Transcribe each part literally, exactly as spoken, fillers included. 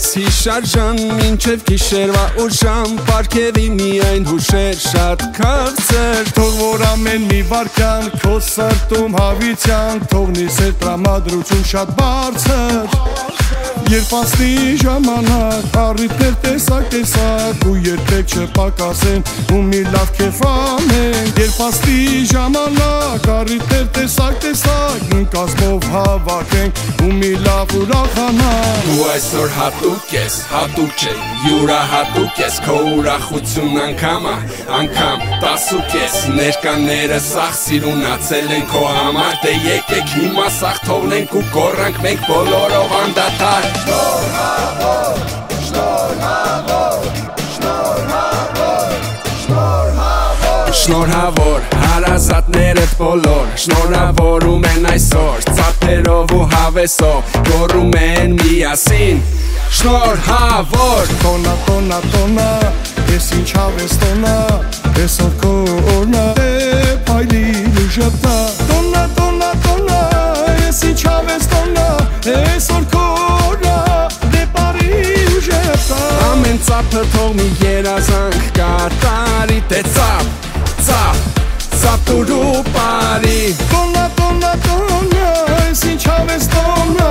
ես հիշարժան, մինչև գիշերվա ուժան, պարգևի միայն հուշեր շատ քաղցր։ Թող որ ամեն մի վարքյան քո սրտում հավիտյան, թողնի սեր տրամադրություն շատ բարձր։ Երբ անցնի ժամանակ, առիթներ տեսակ տեսակ, ու երբեք չպակասեն, ու մի լավ քեֆ անենք։ Երբ անցնի ժամանակ, առիթներ տեսակ տեսակ, նույն կազմով հավաքենք, ու մի լավ ուրախանանք։ Դու այսօր հատուկ ես, հատուկ չէ, յուրահատուկ ես, քո ուրախություն անգամա, անգամ տասուկ ես։ Ներկաները սաղ սիրունացել են քո համար, դե եկեք հիմա սաղ թողնենք ու կոռանք մենք բոլորով անդադար։ Շնորհավոր, շնորհավոր, շնորհավոր, շնորհավոր, Շնորհավոր հարազատներդ բոլոր, շնորհավորում են այսօր, ծափերով ու հավեսով, գոռում են միասին, շնորհավոր։ Տոնա, տոնա, տոնա, ես ինչ հավես տոնա, այսօր քո օրն է, փայլի ուժտա։ Տոնա, տոնա, տոնա, ես ինչ հավես տոնա, այսօր քո օրն է, դե բարի ուժտա։ Ամեն ծափը թող մի երազանք կատարի, դե ծափ, ծափ, ծափ տուրու բարի։ Տոնա, տոնա, տոնա, ես ինչ հավես տոնա,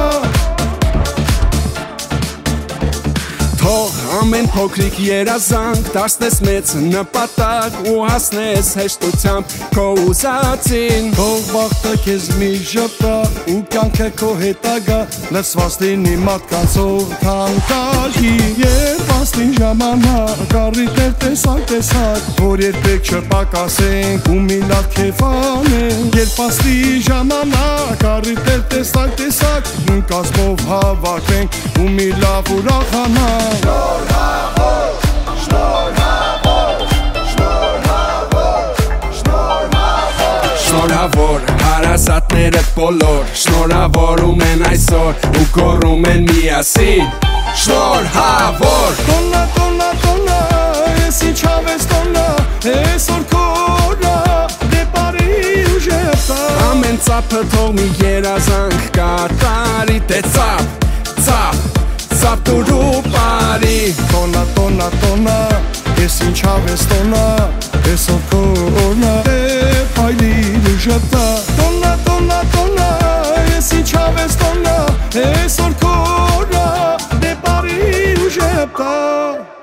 Թող ամեն փոքրիկ երազանք դարձնես մեծ նպատակ ու հասնես հեշտությամբ քո ուզածին։ թող բախտը քեզ մի ժպտա ու կյանքը քո հետագա, լցված լինի մարդկանցով թանկարի։ Երբ անցնի ժամանակ, առիթներ տեսակ տեսակ, որ երբեք չպակասենք ու մի լավ քեֆ անենք։ Երբ անցնի ժամանակ, առիթներ տեսակ տեսակ, նույն կազմով հավաքենք ու մի լավ ուրախանանք։ Շնորհավոր, շնորհավոր, շնորհավոր, շնորհավոր, Շնորհավոր հարազատներդ բոլոր, շնորհավորում են այսօր ու գոռում են միասին, շնորհավոր։ Տոնա, տոնա, տոնա, ես ինչ հավես տոնա, այսօր քո օրն է, դե բարի ուժտա։ Ամեն ծափը թող մի երազանք կատարի, դե ծափ, ծափ, ծափ տուրու բարի։ Տոնա, տոնա, տոնա, ես ինչ հավես տոնա, այսօր քո օրն է, փայլի ուժտա։ Տոնա, տոնա, տոնա, ես ինչ հավես տոնա, այսօր քո օրն է, դե բարի ուժտա։